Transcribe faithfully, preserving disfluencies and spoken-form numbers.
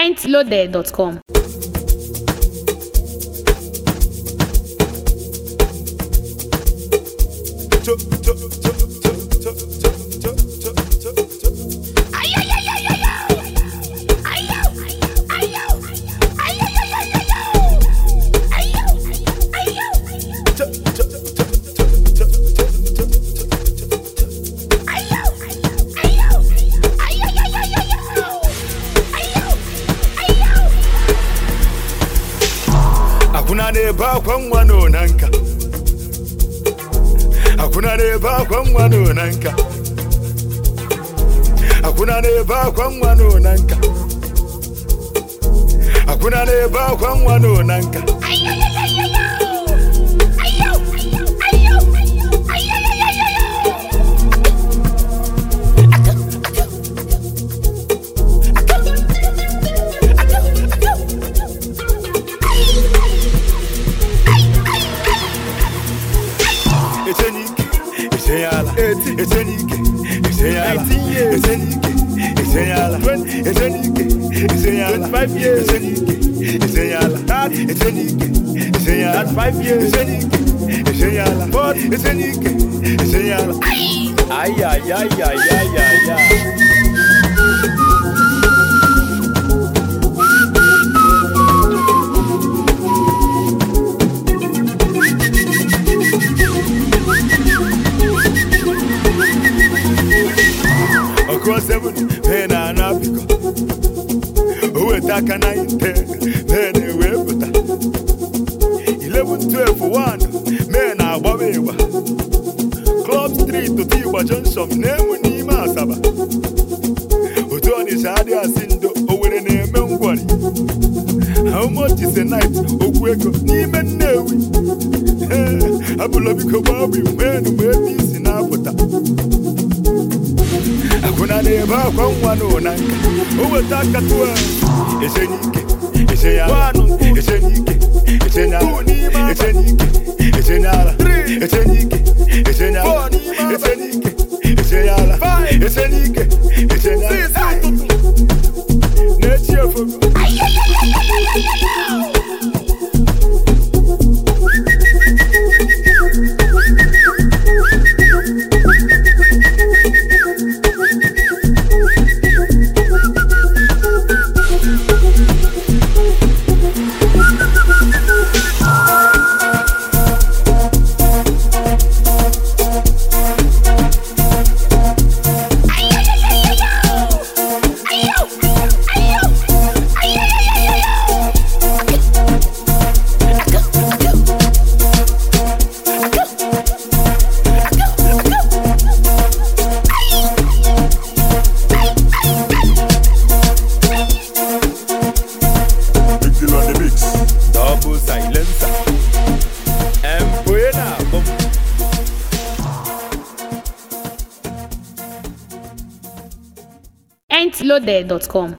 Entloaded dot com. Hakuna neba kwa mwano nanka Hakuna neba kwa mwano nanka Hakuna neba kwa mwano nanka Hakuna neba kwa mwano nanka Esenyala, esenike, esenyala, esenike, esenyala, esenike, esenyala, five years, esenike, esenyala, esenike, esenyala, five years, esenike, esenyala, four, esenike, esenyala. Ay ay ay ay ay ay ay. Across seven, men and Africa. Who attack a nine, ten, men they will put eleven, twelve, one, men are Babewa. Club Street to Tiwa Johnson, Nemuni Masaba. Utoni Shadia Sindo, over the name of Wari. How much is a night? Okweko, Niman Newi. Abulabiko Babi, when we peace in Africa. Hakuna neba kwa mwano nanka Uwataka tuwa Esenike, esenyala Esenike, esenyala Esenike, esenyala Esenike, esenyala Esenike, esenyala Esenike, esenyala Nechie fugo Entloaded dot com.